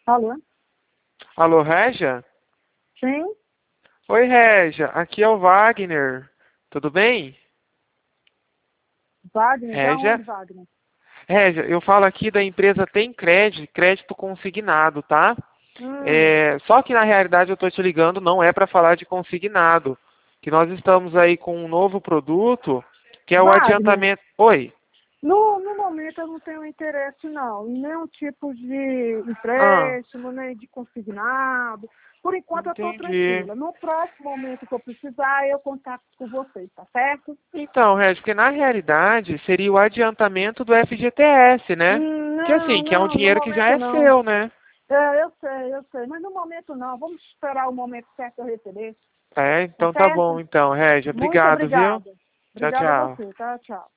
Alô? Alô, Régia? Sim? Oi, Régia. Aqui é o Wagner. Tudo bem? Wagner? Da Régia? onde, Wagner? Régia, eu falo aqui da empresa Tem Crédito, crédito consignado, tá? Hum, Só que na realidade eu estou te ligando não é para falar de consignado, que nós estamos aí com um novo produto, que é o Wagner, adiantamento. Oi. no momento eu não tenho interesse não, em nenhum tipo de Ah, empréstimo, nem de consignado. Por enquanto eu estou entendi. tranquila. No próximo momento que eu precisar, eu contato com vocês, tá certo? Então, Régia, porque na realidade seria o adiantamento do FGTS, né? Que assim, que é um No dinheiro que já momento é não. seu, né? Eu sei, mas no momento não. Vamos esperar o momento certo eu receber, É, tá então tá bom, certo? então, Régia. Muito Obrigado, viu? obrigada. Tchau, Obrigada a tchau. você, tá? Tchau.